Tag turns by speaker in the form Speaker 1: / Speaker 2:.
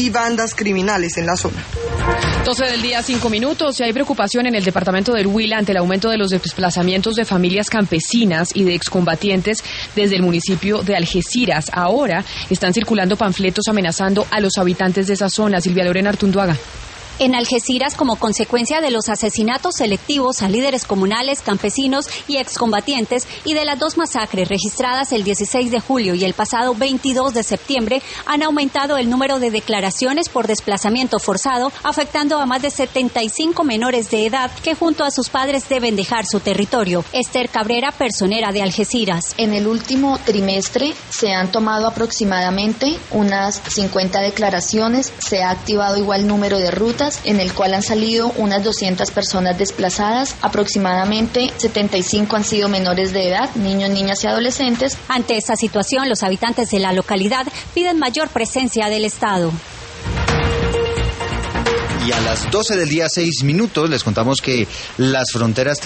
Speaker 1: y bandas criminales en la zona.
Speaker 2: 12 del día, 5 minutos. Y hay preocupación en el departamento del Huila ante el aumento de los desplazamientos de familias campesinas y de excombatientes desde el municipio de Algeciras. Ahora están circulando panfletos amenazando a los habitantes de esa zona. Silvia Lorena Artunduaga.
Speaker 3: En Algeciras, como consecuencia de los asesinatos selectivos a líderes comunales, campesinos y excombatientes y de las 2 masacres registradas el 16 de julio y el pasado 22 de septiembre, han aumentado el número de declaraciones por desplazamiento forzado, afectando a más de 75 menores de edad que junto a sus padres deben dejar su territorio. Esther Cabrera, personera de Algeciras.
Speaker 4: En el último trimestre se han tomado aproximadamente unas 50 declaraciones, se ha activado igual número de rutas, en el cual han salido unas 200 personas desplazadas, aproximadamente 75 han sido menores de edad, niños, niñas y adolescentes.
Speaker 3: Ante esta situación, los habitantes de la localidad piden mayor presencia del Estado.
Speaker 5: Y a las 12 del día, 6 minutos, les contamos que las fronteras